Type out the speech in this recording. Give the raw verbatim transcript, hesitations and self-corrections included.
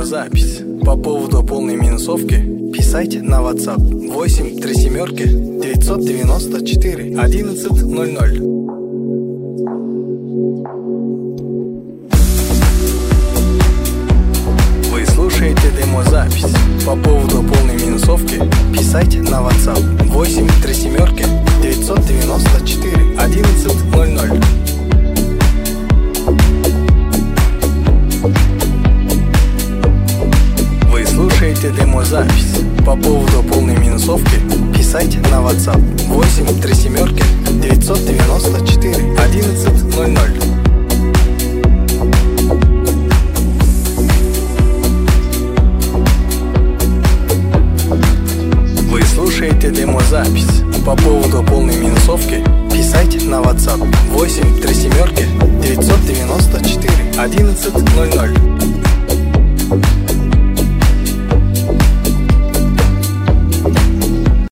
демозапись. По поводу полной минусовки писайте на WhatsApp восемь три семерки девятьсот девяносто четыре одиннадцать ноль ноль. Вы слушаете демозапись. По поводу полной минусовки писайте на WhatsApp восемь три семерки девятьсот девяносто четыре одиннадцать ноль ноль. Вы слушаете демозапись. По поводу полной минусовки писайте на WhatsApp восемь три семерки девятьсот девяносто четыре одиннадцать ноль ноль. Вы слушаете демозапись. По поводу полной минусовки писайте на WhatsApp восемь три семерки девятьсот девяносто четыре одиннадцать ноль ноль.